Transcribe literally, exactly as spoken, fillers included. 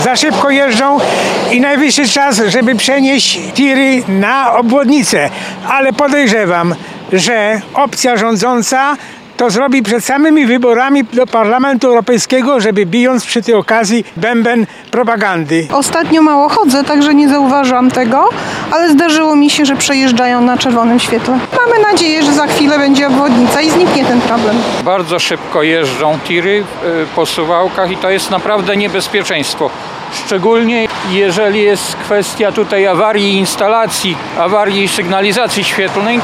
Za szybko jeżdżą i najwyższy czas, żeby przenieść tiry na obwodnicę. Ale podejrzewam, że opcja rządząca to zrobi przed samymi wyborami do Parlamentu Europejskiego, żeby bijąc przy tej okazji bęben propagandy. Ostatnio mało chodzę, także nie zauważyłam tego, ale zdarzyło mi się, że przejeżdżają na czerwonym świetle. Mamy nadzieję, że za chwilę będzie obwodnica i zniknie ten problem. Bardzo szybko jeżdżą tiry po suwałkach i to jest naprawdę niebezpieczeństwo. Szczególnie jeżeli jest kwestia tutaj awarii instalacji, awarii sygnalizacji świetlnej.